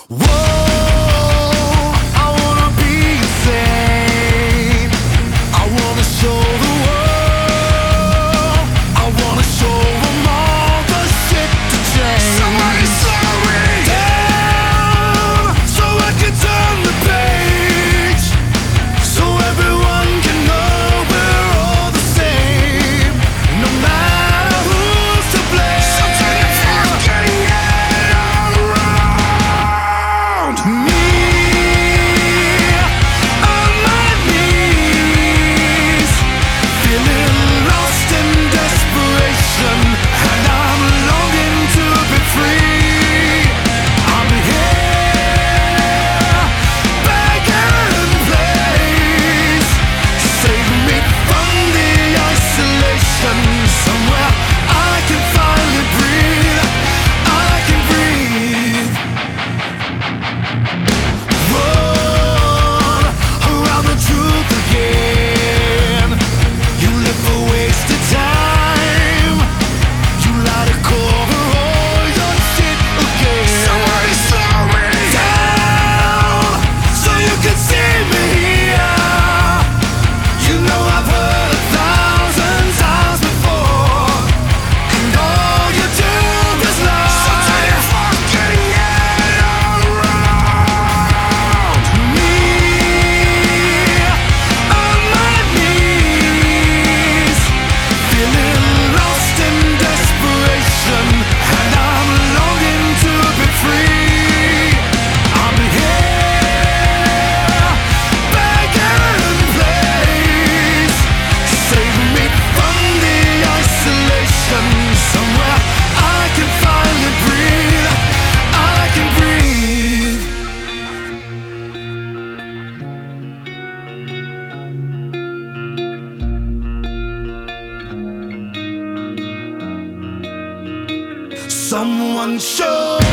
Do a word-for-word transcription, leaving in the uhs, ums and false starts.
Whoa, I wanna be insane. I wanna show the world. I wanna show them all the shit to change. Somebody slow me down so I can turn the page, so everyone can know we're all the same, no matter who's to blame. So turn your fucking head around me. On my knees, feeling lost in desperation, and I'm longing to be free. I'm here, begging please, save me from the isolation. Somewhere I can finally breathe, I can breathe. Run around the truth again. You live for wasted time. You lie to cover all your shit again. Somebody slow me down so you can see me here. You know I've heard a thousand times before, and all you do is lie. So turn your fucking head around me. On my knees, feeling lost in desperation, and I'm longing to be free. I'm here, begging please, save me from the isolation. Somewhere I can finally breathe, I can breathe. Someone show